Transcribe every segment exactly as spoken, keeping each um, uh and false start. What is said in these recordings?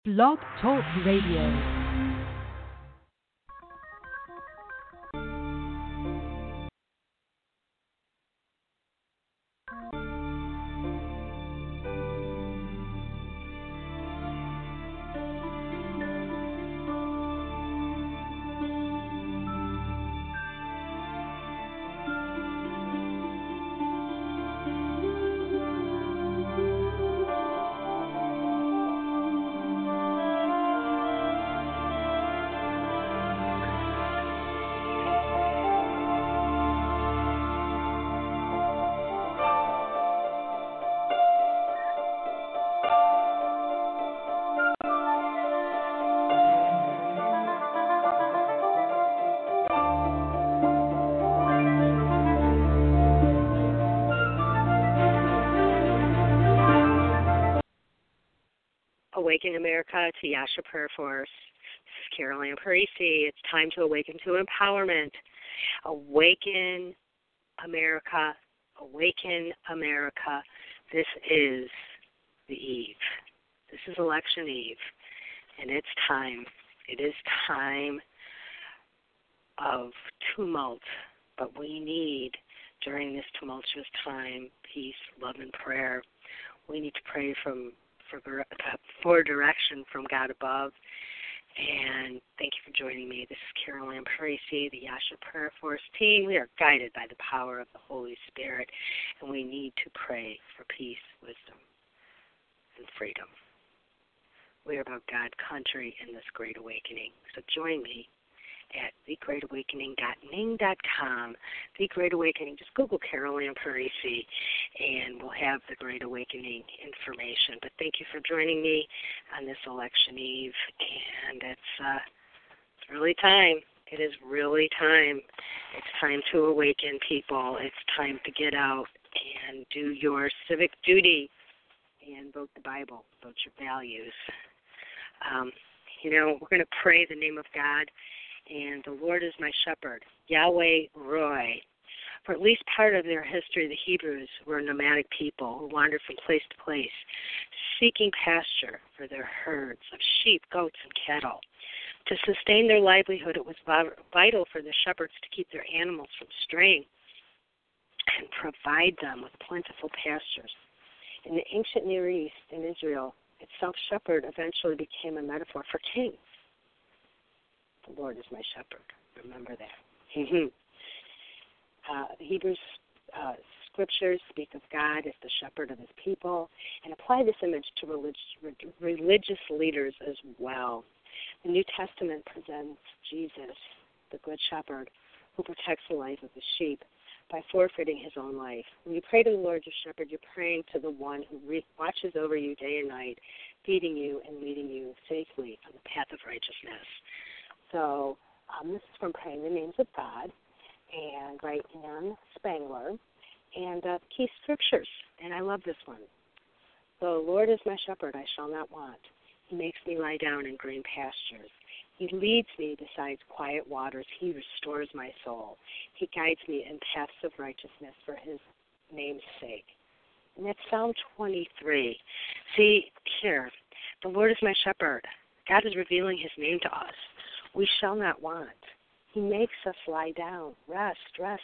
Blog Talk Radio. Awaken America to Yasha Prayer Force. This is Carol Ann Parisi. It's time to awaken to empowerment. Awaken America. Awaken America. This is the eve. This is election eve. And it's time. It is time of tumult. But we need, during this tumultuous time, peace, love, and prayer. We need to pray from For, for direction from God above. And thank you for joining me. This is Carol Ann Parisi, the Yasha Prayer Force team. We are guided by the power of the Holy Spirit, and we need to pray for peace, wisdom, and freedom. We are about God, country, and this great awakening. So join me at the great awakening dot ning dot com. The Great Awakening, just Google Carol Ann Parisi, and we'll have the Great Awakening information. But thank you for joining me on this election eve, and it's, uh, it's really time. It is really time. It's time to awaken people. It's time to get out and do your civic duty and vote the Bible, vote your values. Um, you know, we're going to pray the name of God. And the Lord is my shepherd, Yahweh Roy. For at least part of their history, the Hebrews were nomadic people who wandered from place to place, seeking pasture for their herds of sheep, goats, and cattle. To sustain their livelihood, it was vital for the shepherds to keep their animals from straying and provide them with plentiful pastures. In the ancient Near East, in Israel itself, shepherd eventually became a metaphor for king. The Lord is my shepherd. Remember that. uh, the Hebrew uh, scriptures speak of God as the shepherd of his people and apply this image to relig- religious leaders as well. The New Testament presents Jesus, the good shepherd, who protects the life of the sheep by forfeiting his own life. When you pray to the Lord your shepherd, you're praying to the one who re- watches over you day and night, feeding you and leading you safely on the path of righteousness. So um, this is from Praying the Names of God, and by Ann Spangler, and uh, key scriptures, and I love this one. The Lord is my shepherd, I shall not want. He makes me lie down in green pastures. He leads me beside quiet waters. He restores my soul. He guides me in paths of righteousness for his name's sake. And that's Psalm twenty-three. See, here, the Lord is my shepherd. God is revealing his name to us. We shall not want. He makes us lie down, rest, rest,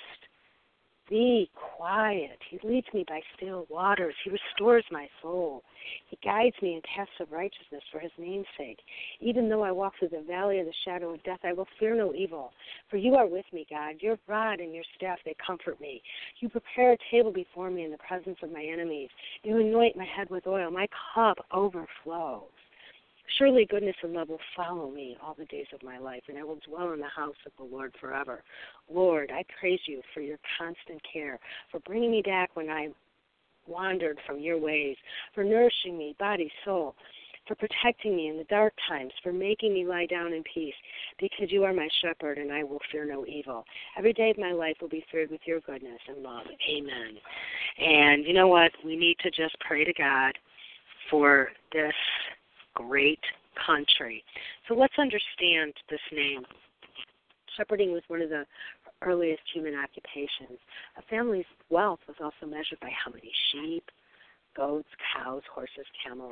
be quiet. He leads me by still waters. He restores my soul. He guides me in paths of righteousness for his name's sake. Even though I walk through the valley of the shadow of death, I will fear no evil. For you are with me, God. Your rod and your staff, they comfort me. You prepare a table before me in the presence of my enemies. You anoint my head with oil. My cup overflows. Surely goodness and love will follow me all the days of my life, and I will dwell in the house of the Lord forever. Lord, I praise you for your constant care, for bringing me back when I wandered from your ways, for nourishing me, body, soul, for protecting me in the dark times, for making me lie down in peace, because you are my shepherd, and I will fear no evil. Every day of my life will be filled with your goodness and love. Amen. And you know what? We need to just pray to God for this great country. So let's understand this name. Shepherding was one of the earliest human occupations. A family's wealth was also measured by how many sheep, goats, cows, horses, camels,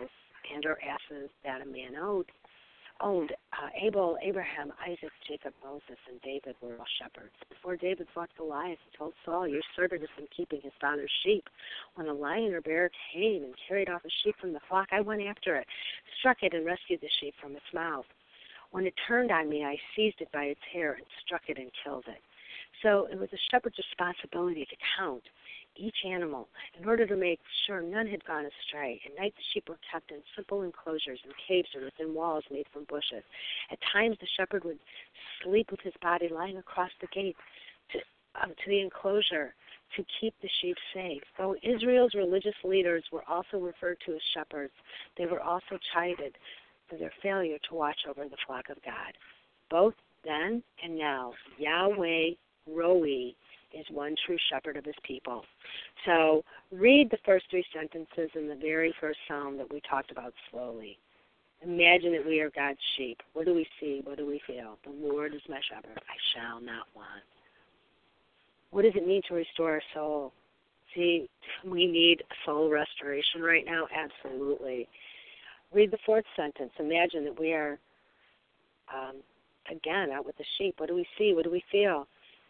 and or asses that a man owed. Owned uh, Abel, Abraham, Isaac, Jacob, Moses, and David were all shepherds. Before David fought Goliath, he told Saul, "Your servant has been keeping his father's sheep. When a lion or bear came and carried off a sheep from the flock, I went after it, struck it, and rescued the sheep from its mouth. When it turned on me, I seized it by its hair and struck it and killed it." So it was a shepherd's responsibility to count each animal in order to make sure none had gone astray. At night, the sheep were kept in simple enclosures in caves or within walls made from bushes. At times, the shepherd would sleep with his body lying across the gate to, uh, to the enclosure to keep the sheep safe. Though Israel's religious leaders were also referred to as shepherds, they were also chided for their failure to watch over the flock of God. Both then and now, Yahweh Roi is one true shepherd of his people. So read the first three sentences in the very first psalm that we talked about slowly. Imagine that we are God's sheep. What do we see? What do we feel? The Lord is my shepherd. I shall not want. What does it mean to restore our soul? See, we need soul restoration right now? Absolutely. Read the fourth sentence. Imagine that we are, um, again, out with the sheep. What do we see? What do we feel?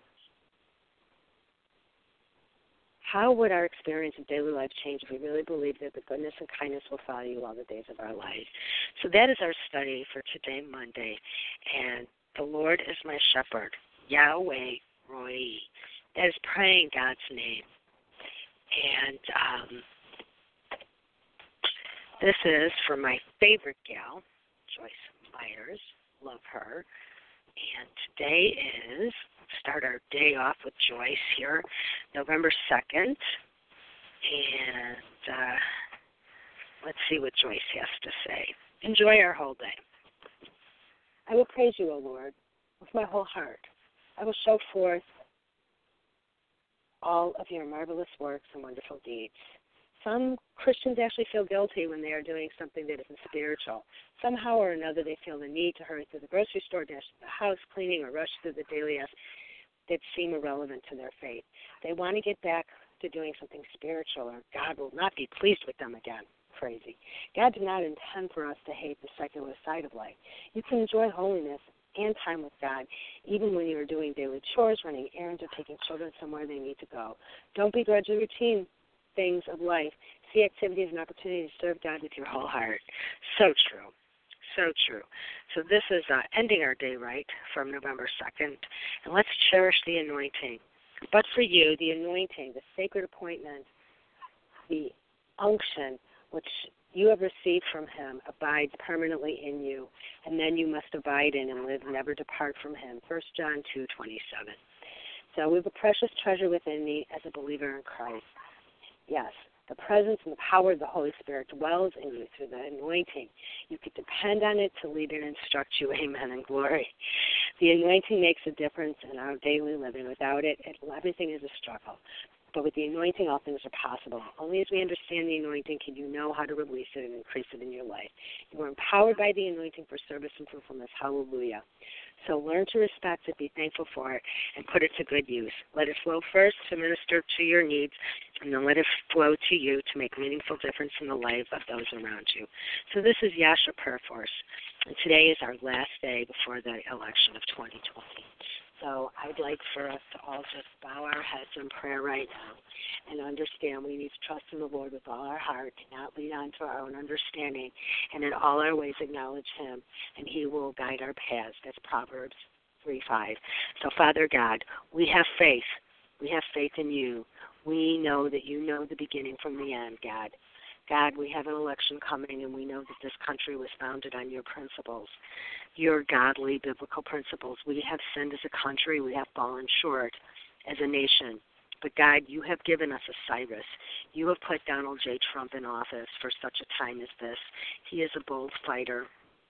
How would our experience of daily life change if we really believe that the goodness and kindness will follow you all the days of our life? So that is our study for today, Monday. And the Lord is my shepherd, Yahweh Roi. That is praying God's name. And um, this is for my favorite gal, Joyce Myers. Love her. And today is, start our day off with Joyce here, November second. And uh, let's see what Joyce has to say. Enjoy our whole day. I will praise you, O Lord, with my whole heart. I will show forth all of your marvelous works and wonderful deeds. Some Christians actually feel guilty when they are doing something that isn't spiritual. Somehow or another, they feel the need to hurry through the grocery store, dash to the house, cleaning, or rush through the daily tasks that seem irrelevant to their faith. They want to get back to doing something spiritual, or God will not be pleased with them again. Crazy. God did not intend for us to hate the secular side of life. You can enjoy holiness and time with God, even when you are doing daily chores, running errands, or taking children somewhere they need to go. Don't begrudge the routine things of life. See activity as an opportunity to serve God with your whole heart. So true. So true. So this is uh, ending our day right from November second. And let's cherish the anointing. But for you, the anointing, the sacred appointment, the unction, which you have received from him, abides permanently in you. And then you must abide in and live, never depart from him. First John two twenty-seven. So we have a precious treasure within me as a believer in Christ. Yes, the presence and the power of the Holy Spirit dwells in you through the anointing. You can depend on it to lead and instruct you. Amen and glory. The anointing makes a difference in our daily living. Without it, it everything is a struggle. But with the anointing, all things are possible. Only as we understand the anointing can you know how to release it and increase it in your life. You are empowered by the anointing for service and fruitfulness. Hallelujah. So learn to respect it, be thankful for it, and put it to good use. Let it flow first to minister to your needs, and then let it flow to you to make a meaningful difference in the life of those around you. So this is Yasha Prayer Force, and today is our last day before the election of twenty twenty. So I'd like for us to all just bow our heads in prayer right now and understand we need to trust in the Lord with all our heart, not lean on to our own understanding, and in all our ways acknowledge him, and he will guide our paths. That's Proverbs three five. So, Father God, we have faith. We have faith in you. We know that you know the beginning from the end, God. God, we have an election coming, and we know that this country was founded on your principles, your godly biblical principles. We have sinned as a country. We have fallen short as a nation. But, God, you have given us a Cyrus. You have put Donald J. Trump in office for such a time as this. He is a bold fighter.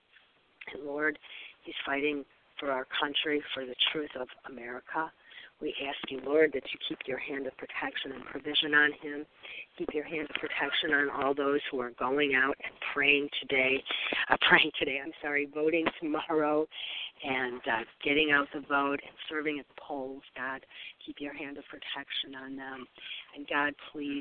And, Lord, he's fighting for our country, for the truth of America. We ask you, Lord, that you keep your hand of protection and provision on him. Keep your hand of protection on all those who are going out and praying today, uh, praying today, I'm sorry, voting tomorrow, and uh, getting out the vote and serving at the polls. God, keep your hand of protection on them. And God, please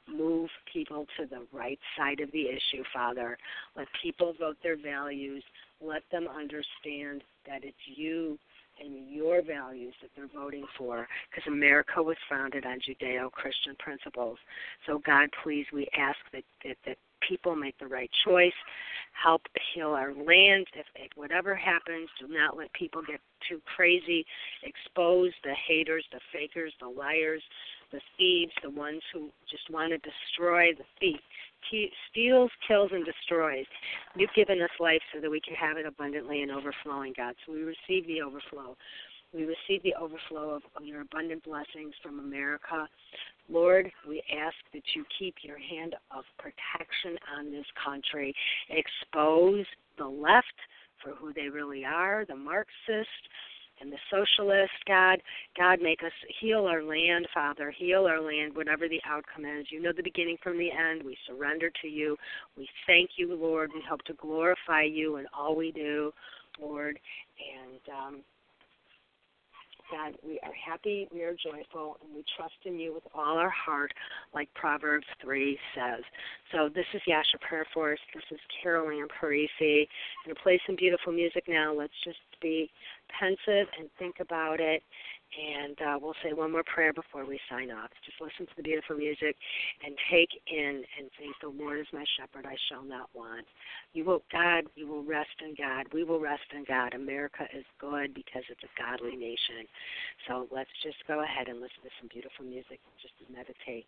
Move people to the right side of the issue, Father. Let people vote their values. Let them understand that it's you and your values that they're voting for, because America was founded on Judeo-Christian principles. So, God, please, we ask that, that, that people make the right choice, help heal our land. If, if whatever happens, do not let people get too crazy. Expose the haters, the fakers, the liars, the thieves, the ones who just want to destroy. The thief He steals, kills, and destroys. You've given us life so that we can have it abundantly and overflowing, God. So we receive the overflow. We receive the overflow of, of your abundant blessings from America. Lord, we ask that you keep your hand of protection on this country. Expose the left for who they really are, the Marxist and the socialist, God. God, make us heal our land, Father. Heal our land, whatever the outcome is. You know the beginning from the end. We surrender to you. We thank you, Lord. We hope to glorify you in all we do, Lord. And, um, God, we are happy, we are joyful, and we trust in you with all our heart, like Proverbs three says. So this is Yasha Prayer Force. This is Carol Ann Parisi. I'm going to play some beautiful music now. Let's just be pensive and think about it. And uh, we'll say one more prayer before we sign off. Just listen to the beautiful music and take in and think, the Lord is my shepherd, I shall not want. You will, God, you will rest in God. We will rest in God. America is good because it's a godly nation. So let's just go ahead and listen to some beautiful music and just meditate.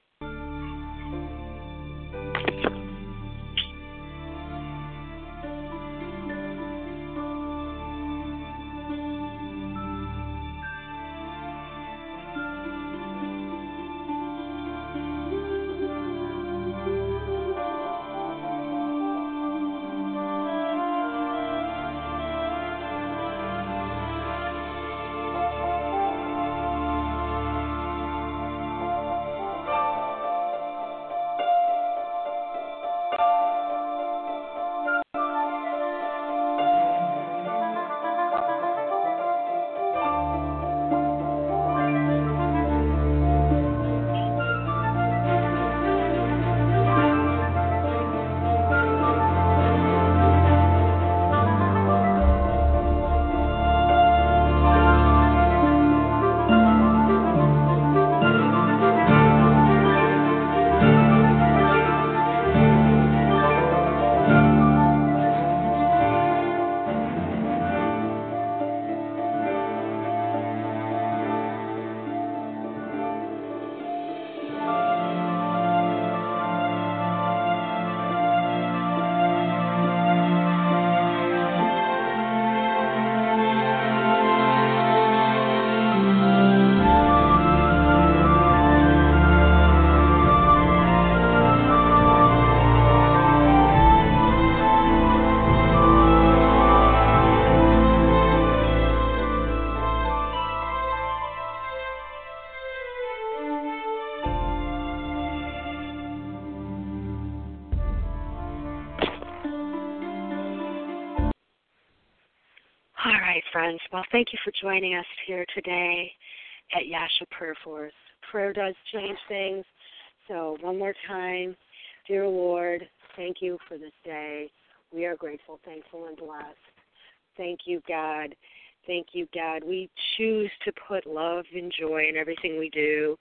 All right, friends. Well, thank you for joining us here today at Yasha Prayer Force. Prayer does change things. So one more time, dear Lord, thank you for this day. We are grateful, thankful, and blessed. Thank you, God. Thank you, God. We choose to put love and joy in everything we do.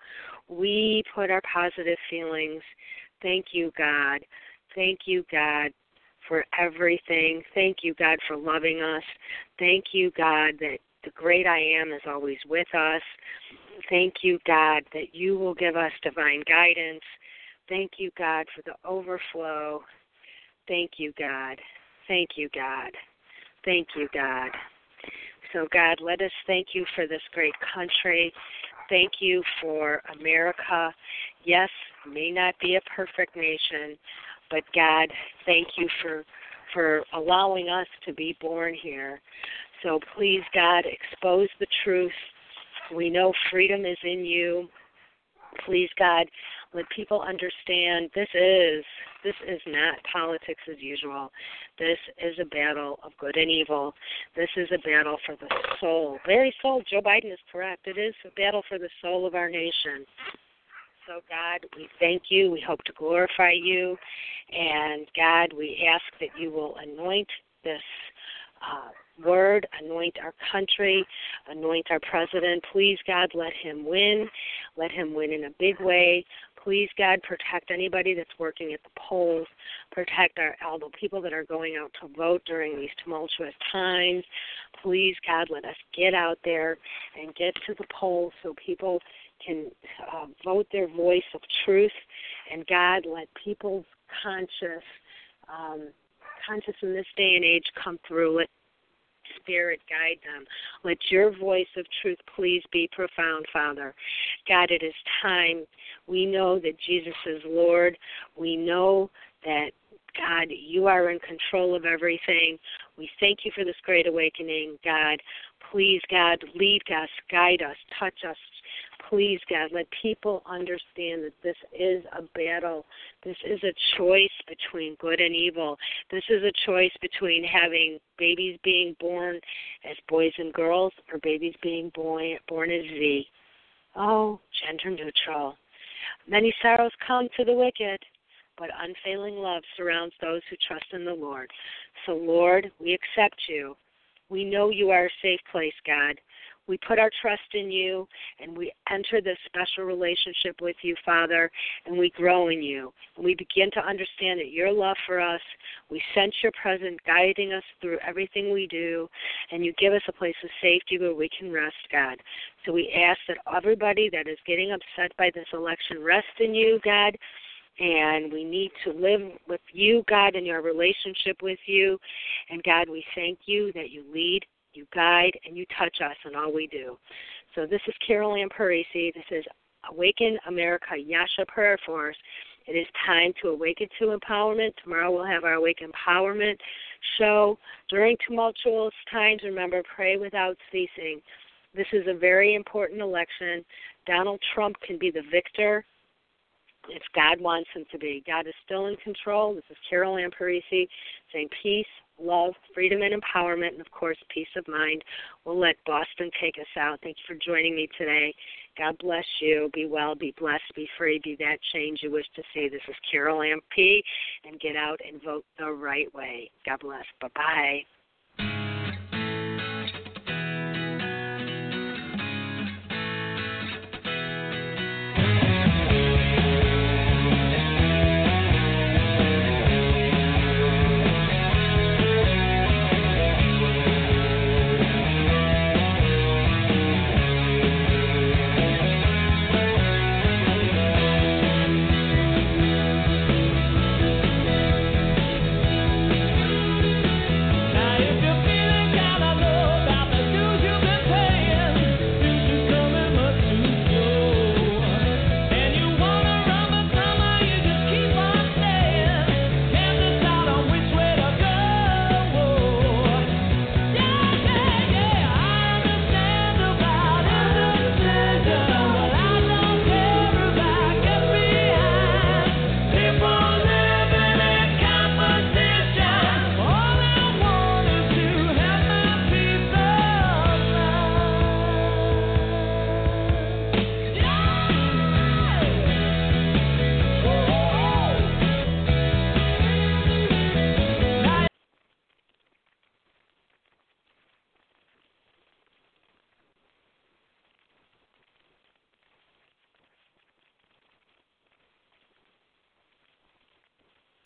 We put our positive feelings. Thank you, God. Thank you, God, for everything. Thank you, God, for loving us. Thank you, God, that the great I am is always with us. Thank you, God, that you will give us divine guidance. Thank you, God, for the overflow. Thank you, God. Thank you, God. Thank you, God. So, God, let us thank you for this great country. Thank you for America. Yes, may not be a perfect nation, but, God, thank you for for allowing us to be born here. So, please, God, expose the truth. We know freedom is in you. Please, God, let people understand this is this is not politics as usual. This is a battle of good and evil. This is a battle for the soul. Very soul. Joe Biden is correct. It is a battle for the soul of our nation. So, God, we thank you. We hope to glorify you. And, God, we ask that you will anoint this uh, word, anoint our country, anoint our president. Please, God, let him win. Let him win in a big way. Please, God, protect anybody that's working at the polls. Protect our all the people that are going out to vote during these tumultuous times. Please, God, let us get out there and get to the polls so people can uh, vote their voice of truth. And, God, let people's conscious, um, conscious in this day and age come through. Let Spirit guide them. Let your voice of truth please be profound, Father. God, it is time. We know that Jesus is Lord. We know that, God, you are in control of everything. We thank you for this great awakening, God. Please, God, lead us, guide us, touch us. Please, God, let people understand that this is a battle. This is a choice between good and evil. This is a choice between having babies being born as boys and girls or babies being born, born as Z. Oh, gender neutral. Many sorrows come to the wicked, but unfailing love surrounds those who trust in the Lord. So, Lord, we accept you. We know you are a safe place, God. We put our trust in you, and we enter this special relationship with you, Father, and we grow in you. And we begin to understand that your love for us, we sense your presence guiding us through everything we do, and you give us a place of safety where we can rest, God. So we ask that everybody that is getting upset by this election rest in you, God, and we need to live with you, God, in your relationship with you. And, God, we thank you that you lead, you guide, and you touch us in all we do. So this is Carol Ann Parisi. This is Awaken America Yasha Prayer Force. It is time to awaken to empowerment. Tomorrow we'll have our Awaken Empowerment show. During tumultuous times, remember, pray without ceasing. This is a very important election. Donald Trump can be the victor if God wants him to be. God is still in control. This is Carol Ann Parisi saying peace, love, freedom, and empowerment, and, of course, peace of mind. We'll let Boston take us out. Thank you for joining me today. God bless you. Be well, be blessed, be free, be that change you wish to see. This is Carol Ann P., and get out and vote the right way. God bless. Bye-bye.